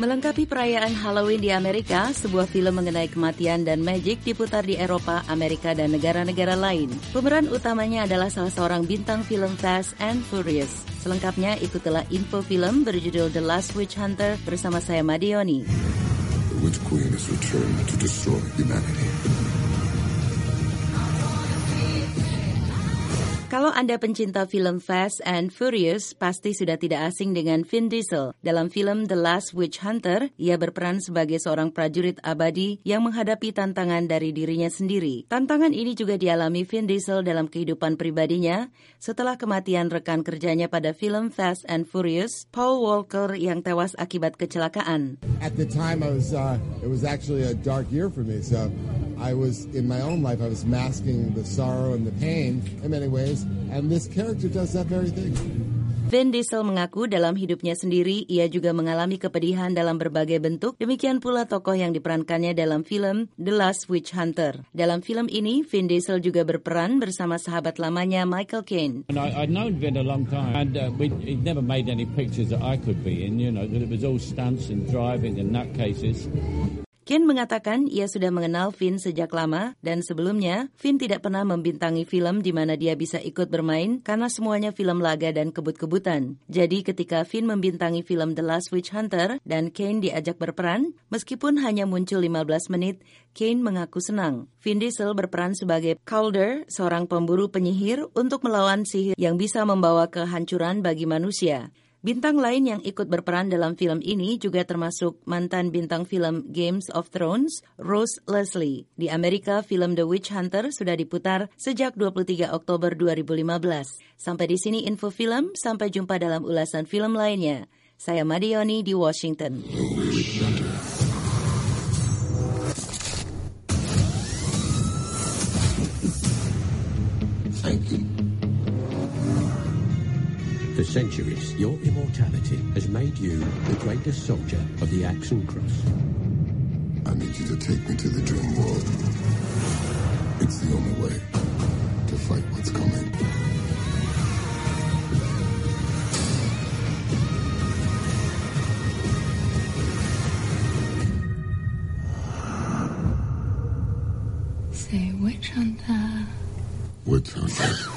Melengkapi perayaan Halloween di Amerika, sebuah film mengenai kematian dan magic diputar di Eropa, Amerika, dan negara-negara lain. Pemeran utamanya adalah salah seorang bintang film Fast and Furious. Selengkapnya ikutilah info film berjudul The Last Witch Hunter bersama saya Madioni. The Witch Queen has returned to destroy humanity. Kalau Anda pencinta film Fast and Furious, pasti sudah tidak asing dengan Vin Diesel. Dalam film The Last Witch Hunter, ia berperan sebagai seorang prajurit abadi yang menghadapi tantangan dari dirinya sendiri. Tantangan ini juga dialami Vin Diesel dalam kehidupan pribadinya setelah kematian rekan kerjanya pada film Fast and Furious, Paul Walker yang tewas akibat kecelakaan. At the time, it was actually a dark year for me, so I was, in my own life, I was masking the sorrow and the pain in many ways, and this character does that very thing. Vin Diesel mengaku dalam hidupnya sendiri, ia juga mengalami kepedihan dalam berbagai bentuk, demikian pula tokoh yang diperankannya dalam film The Last Witch Hunter. Dalam film ini, Vin Diesel juga berperan bersama sahabat lamanya Michael Caine. I'd known Vin a long time, and he'd never made any pictures that I could be in, that it was all stunts and driving and nutcases. Caine mengatakan ia sudah mengenal Vin sejak lama dan sebelumnya Vin tidak pernah membintangi film di mana dia bisa ikut bermain karena semuanya film laga dan kebut-kebutan. Jadi ketika Vin membintangi film The Last Witch Hunter dan Caine diajak berperan, meskipun hanya muncul 15 menit, Caine mengaku senang. Vin Diesel berperan sebagai Calder, seorang pemburu penyihir untuk melawan sihir yang bisa membawa kehancuran bagi manusia. Bintang lain yang ikut berperan dalam film ini juga termasuk mantan bintang film Games of Thrones, Rose Leslie. Di Amerika, film The Witch Hunter sudah diputar sejak 23 Oktober 2015. Sampai di sini info film, sampai jumpa dalam ulasan film lainnya. Saya Madioni di Washington. Thank you. For centuries, your immortality has made you the greatest soldier of the Axe and Cross. I need you to take me to the dream world. It's the only way to fight what's coming. Say, witch hunter. Witch hunter.